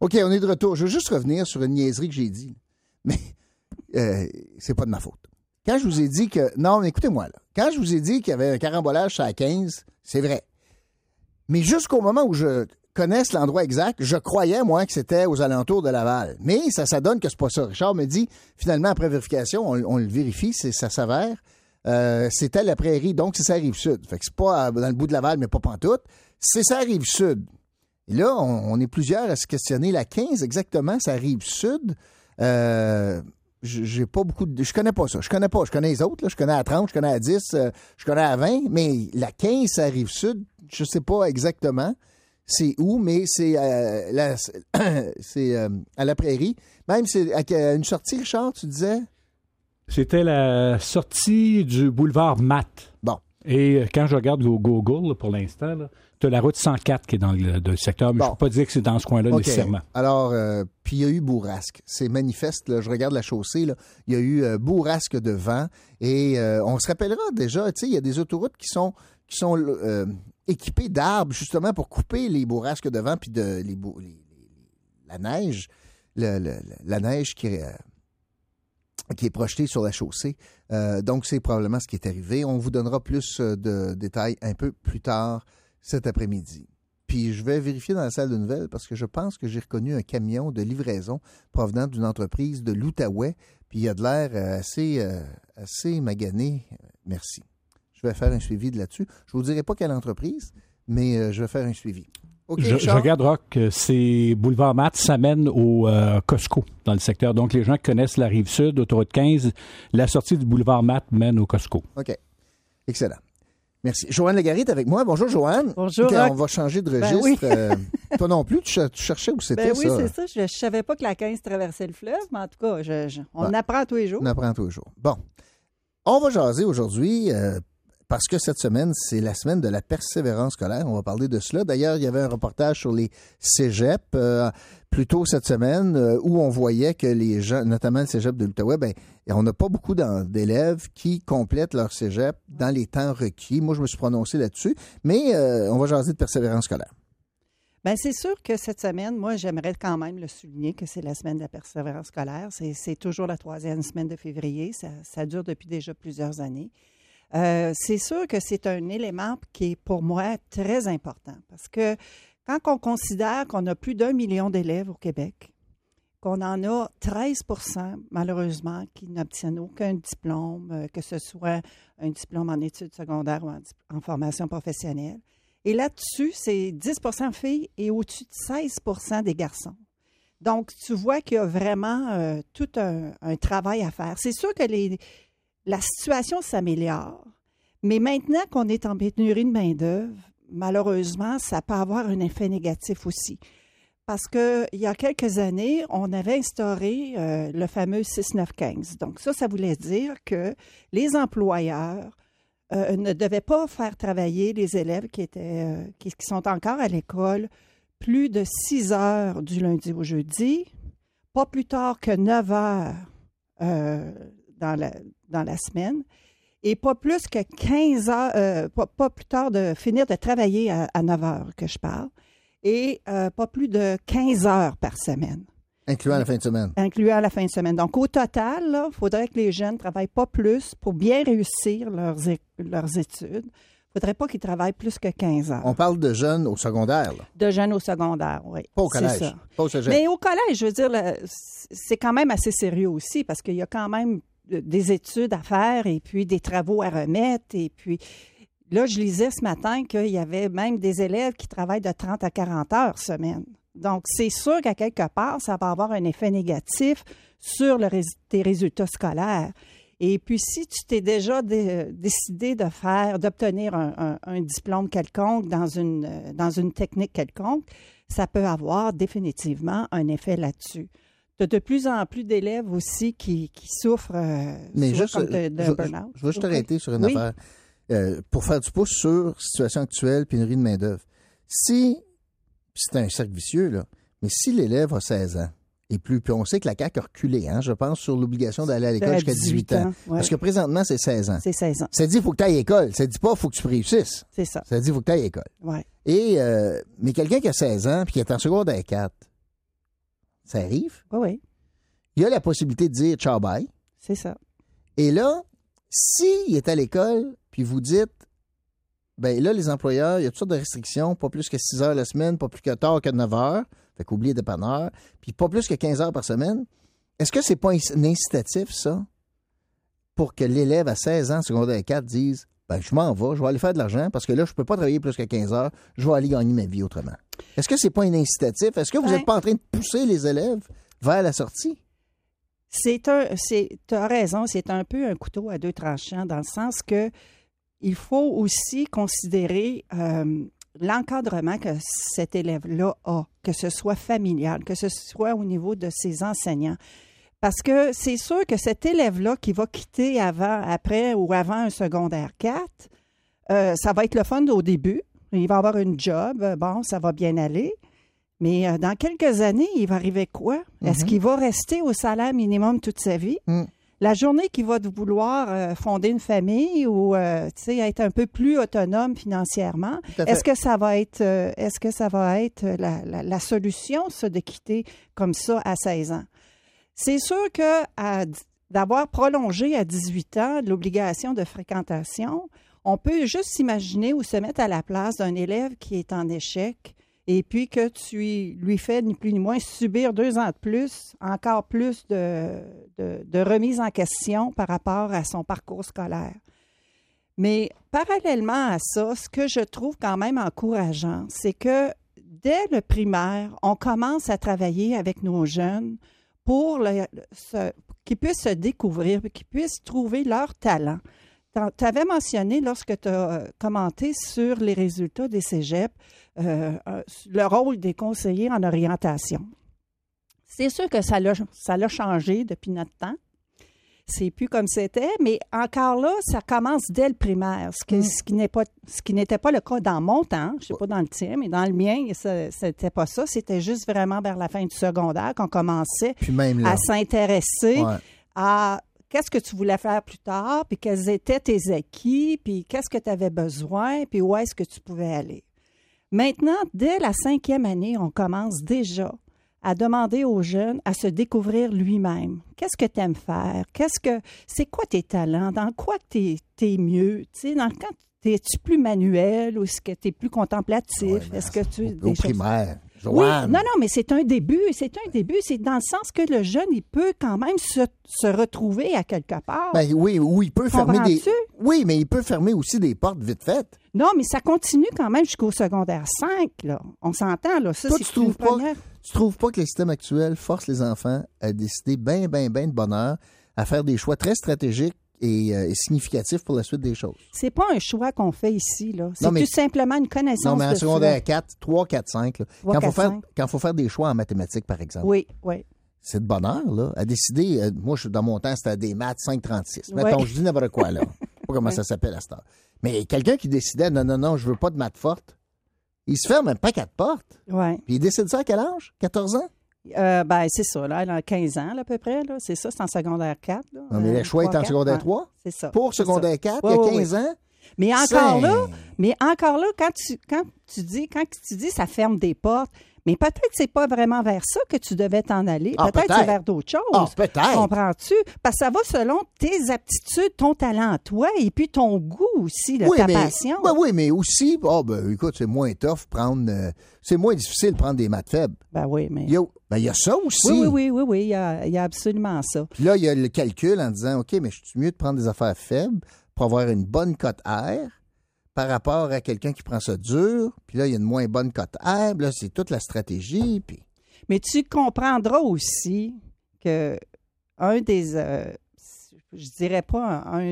OK, on est de retour. Je veux juste revenir sur une niaiserie que j'ai dit. Mais c'est pas de ma faute. Quand je vous ai dit que... Non, écoutez-moi, là. Quand je vous ai dit qu'il y avait un carambolage à 15, c'est vrai. Mais jusqu'au moment où je connaisse l'endroit exact, je croyais, moi, que c'était aux alentours de Laval. Mais ça donne que c'est pas ça. Richard me dit, finalement, après vérification, on le vérifie, ça s'avère. C'était la prairie, donc c'est sa Rive-Sud. Fait que c'est pas dans le bout de Laval, mais pas pantoute. C'est sa Rive-Sud. Et là, on est plusieurs à se questionner. La 15, exactement, sa Rive-Sud. J'ai pas beaucoup de... Je connais pas ça. Je connais les autres. Là. Je connais à 30, je connais à 10, je connais à 20. Mais la 15, ça arrive sud, je sais pas exactement c'est où, mais c'est à la prairie. Même, c'est à une sortie, Richard, tu disais? C'était la sortie du boulevard Matt. Bon. Et quand je regarde Google, là, pour l'instant, tu as la route 104 qui est dans le secteur, mais je ne peux pas dire que c'est dans ce coin-là nécessairement. Alors, puis il y a eu bourrasque. C'est manifeste, là, je regarde la chaussée, là, il y a eu bourrasque de vent. Et on se rappellera déjà, tu sais, il y a des autoroutes qui sont équipées d'arbres, justement, pour couper les bourrasques de vent, puis la neige, la neige qui est projetée sur la chaussée. Donc, c'est probablement ce qui est arrivé. On vous donnera plus de détails un peu plus tard cet après-midi. Puis, je vais vérifier dans la salle de nouvelles parce que je pense que j'ai reconnu un camion de livraison provenant d'une entreprise de l'Outaouais. Puis, il a de l'air assez magané. Merci. Je vais faire un suivi de là-dessus. Je ne vous dirai pas quelle entreprise, mais je vais faire un suivi. Okay, je regarde, Rock, c'est Boulevard Matt, ça mène au Costco dans le secteur. Donc, les gens qui connaissent la Rive-Sud, autoroute 15, la sortie du Boulevard Matt mène au Costco. OK. Excellent. Merci. Joanne Lagarry est avec moi. Bonjour, Joanne. Bonjour, OK, Rock. on va changer de registre. Ben oui. Toi non plus, tu cherchais où c'était ça? Oui, c'est ça. Je ne savais pas que la 15 traversait le fleuve, mais en tout cas, on apprend tous les jours. On apprend tous les jours. Bon. On va jaser aujourd'hui... parce que cette semaine, c'est la semaine de la persévérance scolaire. On va parler de cela. D'ailleurs, il y avait un reportage sur les cégeps plus tôt cette semaine où on voyait que les gens, notamment le cégep de l'Outaouais, on n'a pas beaucoup d'élèves qui complètent leur cégep dans les temps requis. Moi, je me suis prononcé là-dessus. Mais on va jaser de persévérance scolaire. Bien, c'est sûr que cette semaine, moi, j'aimerais quand même le souligner que c'est la semaine de la persévérance scolaire. C'est toujours la 3e semaine de février. Ça dure depuis déjà plusieurs années. C'est sûr que c'est un élément qui est pour moi très important parce que quand on considère qu'on a plus d'1 million d'élèves au Québec, qu'on en a 13 % malheureusement qui n'obtiennent aucun diplôme, que ce soit un diplôme en études secondaires ou en formation professionnelle. Et là-dessus, c'est 10 % filles et au-dessus de 16 % des garçons. Donc, tu vois qu'il y a vraiment tout un travail à faire. C'est sûr que la situation s'améliore, mais maintenant qu'on est en pénurie de main-d'œuvre, malheureusement, ça peut avoir un effet négatif aussi. Parce qu'il y a quelques années, on avait instauré le fameux 6-9-15. Donc ça voulait dire que les employeurs ne devaient pas faire travailler les élèves qui sont encore à l'école plus de 6 heures du lundi au jeudi, pas plus tard que 9 heures dans la semaine, et pas plus que 15 heures, pas plus tard de finir de travailler à 9 heures que je parle, et pas plus de 15 heures par semaine. Incluant la fin de semaine. Incluant la fin de semaine. Donc, au total, il faudrait que les jeunes ne travaillent pas plus pour bien réussir leurs études. Il ne faudrait pas qu'ils travaillent plus que 15 heures. On parle de jeunes au secondaire, là. De jeunes au secondaire, oui. Pas au collège. C'est ça. Pas au cégep. Mais au collège, je veux dire, c'est quand même assez sérieux aussi parce qu'il y a quand même des études à faire et puis des travaux à remettre. Et puis, là, je lisais ce matin qu'il y avait même des élèves qui travaillent de 30 à 40 heures semaine. Donc, c'est sûr qu'à quelque part, ça va avoir un effet négatif sur tes résultats scolaires. Et puis, si tu t'es déjà décidé d'obtenir un diplôme quelconque dans une technique quelconque, ça peut avoir définitivement un effet là-dessus. Tu as de plus en plus d'élèves aussi qui souffrent de burn-out. Je veux juste t'arrêter sur une affaire. Pour faire du pouce sur la situation actuelle, pénurie de main-d'œuvre. Si, c'est un cercle vicieux, là, mais si l'élève a 16 ans et plus, puis on sait que la CAQ a reculé, je pense, sur l'obligation d'aller à l'école jusqu'à 18 ans. Ouais. Parce que présentement, c'est 16 ans. C'est 16 ans. Ça dit qu'il faut que tu ailles à l'école. Ça dit pas qu'il faut que tu réussisses. C'est ça. Ça dit qu'il faut que tu ailles à l'école. Ouais. Et, mais quelqu'un qui a 16 ans puis qui est en secondaire 4, Ça arrive. Oui. Il y a la possibilité de dire « ciao, bye ». C'est ça. Et là, s'il est à l'école, puis vous dites, ben là, les employeurs, il y a toutes sortes de restrictions, pas plus que 6 heures la semaine, pas plus que tard que 9 heures, fait qu'oubliez dépanneur, puis pas plus que 15 heures par semaine. Est-ce que c'est pas un incitatif, ça, pour que l'élève à 16 ans, secondaire 4, dise, ben je m'en vais, je vais aller faire de l'argent, parce que là, je peux pas travailler plus que 15 heures, je vais aller gagner ma vie autrement. Est-ce que c'est pas un incitatif? Est-ce que vous n'êtes pas en train de pousser les élèves vers la sortie? Tu as raison, c'est un peu un couteau à deux tranchants dans le sens que il faut aussi considérer l'encadrement que cet élève-là a, que ce soit familial, que ce soit au niveau de ses enseignants. Parce que c'est sûr que cet élève-là qui va quitter après ou avant un secondaire 4, ça va être le fun au début. Il va avoir une job, bon, ça va bien aller. Mais dans quelques années, il va arriver quoi? Est-ce qu'il va rester au salaire minimum toute sa vie? La journée qu'il va vouloir fonder une famille ou être un peu plus autonome financièrement, est-ce que ça va être la solution, ça, de quitter comme ça à 16 ans? C'est sûr que d'avoir prolongé à 18 ans l'obligation de fréquentation, on peut juste s'imaginer ou se mettre à la place d'un élève qui est en échec et puis que tu lui fais ni plus ni moins subir 2 ans de plus, encore plus de remise en question par rapport à son parcours scolaire. Mais parallèlement à ça, ce que je trouve quand même encourageant, c'est que dès le primaire, on commence à travailler avec nos jeunes pour qu'ils puissent se découvrir, qu'ils puissent trouver leur talent. Tu avais mentionné, lorsque tu as commenté sur les résultats des cégeps, le rôle des conseillers en orientation. C'est sûr que ça l'a changé depuis notre temps. C'est plus comme c'était, mais encore là, ça commence dès le primaire, ce qui n'était pas le cas dans mon temps, je ne sais pas dans le tien, mais dans le mien, c'était pas ça. C'était juste vraiment vers la fin du secondaire qu'on commençait à s'intéresser à qu'est-ce que tu voulais faire plus tard, puis quels étaient tes acquis, puis qu'est-ce que tu avais besoin, puis où est-ce que tu pouvais aller. Maintenant, dès la 5e année, on commence déjà à demander aux jeunes à se découvrir lui-même. Qu'est-ce que tu aimes faire? C'est quoi tes talents? Dans quoi tu es mieux? Tu sais, es-tu plus manuel ou est-ce que tu es plus contemplatif? Est-ce que tu au primaire. Oui, non, mais c'est un début. C'est dans le sens que le jeune, il peut quand même se retrouver à quelque part. Ben oui, ou il peut fermer Oui, mais il peut fermer aussi des portes vite faites. Non, mais ça continue quand même jusqu'au secondaire 5, là. On s'entend, là. Ça, toi, tu trouves pas que le système actuel force les enfants à décider bien de bonheur, à faire des choix très stratégiques et significatifs pour la suite des choses? C'est pas un choix qu'on fait ici, là. C'est tout simplement une connaissance de soi. Non, mais en secondaire 4, 3, 4, 5, là, quand il faut faire des chois en mathématiques, par exemple. Oui. C'est de bonheur, là, à décider. Moi, dans mon temps, c'était des maths 5,36. Mettons, je dis n'importe quoi, là. Je sais pas comment ça s'appelle à cette heure. Mais quelqu'un qui décidait, non, je veux pas de maths fortes, il se ferme un paquet de portes. Oui. Puis il décide ça à quel âge? 14 ans? C'est ça, là, elle a 15 ans, là, à peu près, là. C'est ça, c'est en secondaire 4. Là. Non, mais le choix est en secondaire 3? C'est ça. Pour secondaire 4, il y a 15 ans? Mais encore là, quand tu dis ça ferme des portes, mais peut-être que c'est pas vraiment vers ça que tu devais t'en aller. Peut-être c'est vers d'autres choses. Peut-être. Comprends-tu? Parce que ça va selon tes aptitudes, ton talent à toi et puis ton goût aussi, ta passion. Oui, mais aussi, écoute, c'est moins tough c'est moins difficile de prendre des maths faibles. Oui, mais... Il y a ça aussi. Oui, il y a absolument ça. Puis là, il y a le calcul en disant, OK, mais je suis mieux de prendre des affaires faibles pour avoir une bonne cote R par rapport à quelqu'un qui prend ça dur, puis là, il y a une moins bonne cote R, là, c'est toute la stratégie, puis... Mais tu comprendras aussi que un des... je dirais pas un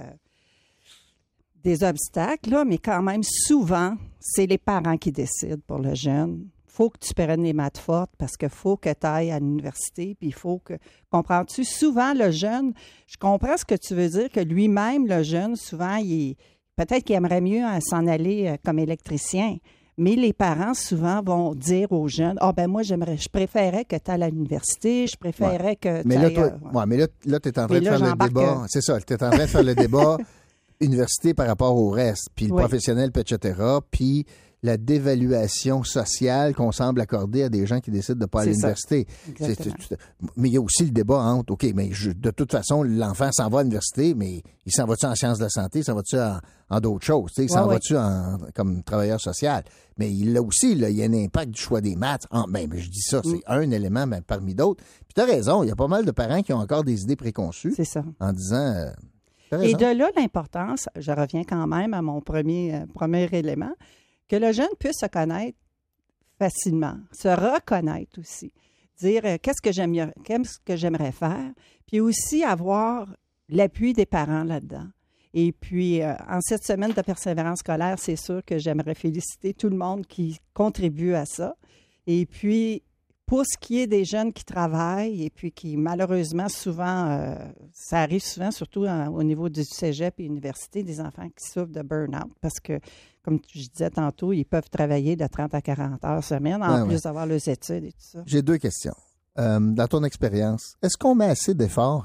des obstacles, là, mais quand même, souvent, c'est les parents qui décident pour le jeune. Il faut que tu prennes les maths fortes parce qu'il faut que tu ailles à l'université, puis il faut que... Comprends-tu? Souvent, le jeune, je comprends ce que tu veux dire, que lui-même, le jeune, souvent, peut-être qu'il aimerait mieux s'en aller comme électricien, mais les parents, souvent, vont dire aux jeunes, moi, je préférais que tu ailles à l'université, je préférais que tu ailles... Mais là, tu es en train de faire le débat. C'est ça, tu es en train de faire le débat université par rapport au reste, puis le professionnel, puis etc., puis la dévaluation sociale qu'on semble accorder à des gens qui décident de ne pas aller à l'université. Mais il y a aussi le débat entre, OK, mais de toute façon, l'enfant s'en va à l'université, mais il s'en va-tu en sciences de la santé, il s'en va-tu en d'autres choses, il s'en va-tu comme travailleur social? Mais il a aussi, il y a un impact du choix des maths. Je dis ça, c'est un élément parmi d'autres. Puis tu as raison, il y a pas mal de parents qui ont encore des idées préconçues. C'est ça. En disant... Et de là, l'importance, je reviens quand même à mon premier élément, que le jeune puisse se connaître facilement, se reconnaître aussi, dire qu'est-ce que j'aimerais faire, puis aussi avoir l'appui des parents là-dedans. Et puis, en cette semaine de persévérance scolaire, c'est sûr que j'aimerais féliciter tout le monde qui contribue à ça. Et puis, pour ce qui est des jeunes qui travaillent et puis qui, malheureusement, souvent, ça arrive souvent, surtout au niveau du cégep et université, des enfants qui souffrent de burn-out parce que, comme je disais tantôt, ils peuvent travailler de 30 à 40 heures semaine en plus d'avoir leurs études et tout ça. J'ai 2 questions. Dans ton expérience, est-ce qu'on met assez d'efforts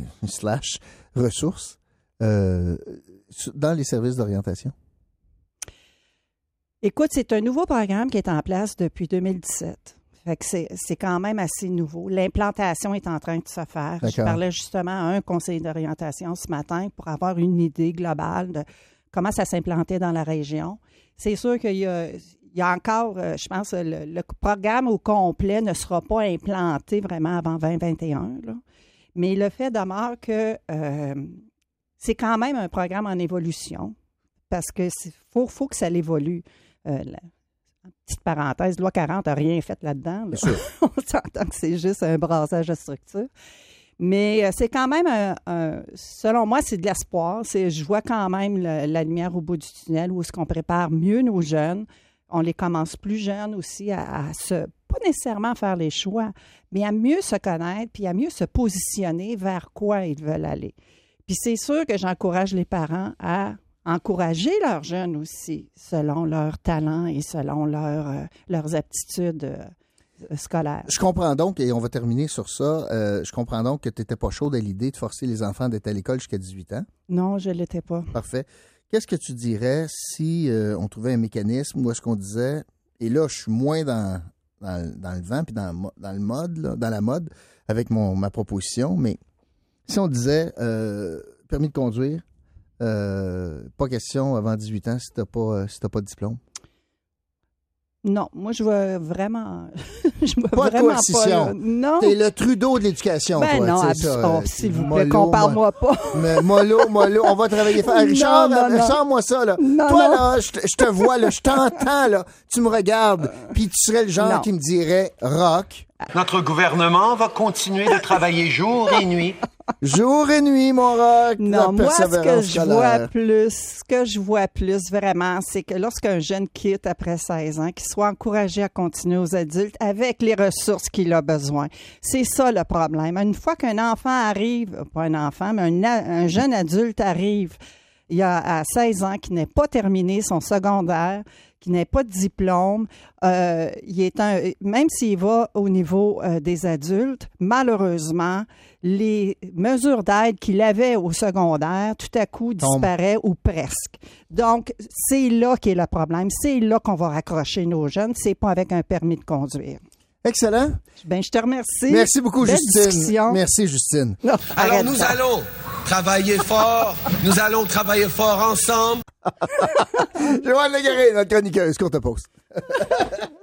/ ressources dans les services d'orientation? Écoute, c'est un nouveau programme qui est en place depuis 2017. Fait que c'est quand même assez nouveau. L'implantation est en train de se faire. D'accord. Je parlais justement à un conseiller d'orientation ce matin pour avoir une idée globale de comment ça s'implantait dans la région. C'est sûr qu'il y a encore, je pense, le programme au complet ne sera pas implanté vraiment avant 2021. Là. Mais le fait demeure que c'est quand même un programme en évolution parce que faut que ça évolue. Petite parenthèse, loi 40 n'a rien fait là-dedans. Là. On s'entend que c'est juste un brassage de structure. Mais c'est quand même, selon moi, c'est de l'espoir. Je vois quand même la lumière au bout du tunnel où est-ce qu'on prépare mieux nos jeunes. On les commence plus jeunes aussi à pas nécessairement faire les choix, mais à mieux se connaître puis à mieux se positionner vers quoi ils veulent aller. Puis c'est sûr que j'encourage les parents à encourager leurs jeunes aussi, selon leurs talents et selon leurs aptitudes scolaires. Je comprends donc, et on va terminer sur ça, je comprends donc que tu n'étais pas chaude à l'idée de forcer les enfants d'être à l'école jusqu'à 18 ans. Non, je ne l'étais pas. Parfait. Qu'est-ce que tu dirais si on trouvait un mécanisme où est-ce qu'on disait, et là, je suis moins dans le vent puis dans le mode, là, dans la mode, avec ma proposition, mais si on disait permis de conduire, pas question avant 18 ans si t'as pas de diplôme. Non, moi je vois vraiment pas de coercition. Non. T'es le Trudeau de l'éducation, toi. Non, s'il vous plaît, compare-moi pas. Mais mollo, on va travailler fort. Richard, sors-moi ça, là. Non, toi, là, je te vois, là, je t'entends, là. Tu me regardes, puis tu serais le genre qui me dirait, Roch. Notre gouvernement va continuer de travailler jour et nuit. Jour et nuit, mon Roch. Non, moi, ce que je vois plus vraiment, c'est que lorsqu'un jeune quitte après 16 ans, qu'il soit encouragé à continuer aux adultes avec les ressources qu'il a besoin. C'est ça le problème. Une fois qu'un enfant arrive, pas un enfant, mais un jeune adulte arrive, il a à 16 ans, qui n'a pas terminé son secondaire, qui n'a pas de diplôme, même s'il va au niveau des adultes, malheureusement, les mesures d'aide qu'il avait au secondaire, tout à coup, disparaissent ou presque. Donc, c'est là qu'est le problème. C'est là qu'on va raccrocher nos jeunes. C'est pas avec un permis de conduire. Excellent. Bien, je te remercie. Merci beaucoup, Belle Justine. Discussion. Merci, Justine. Non, alors, nous allons travailler fort. Nous allons travailler fort ensemble. Joanne Lagaré, notre chroniqueuse, courte pause.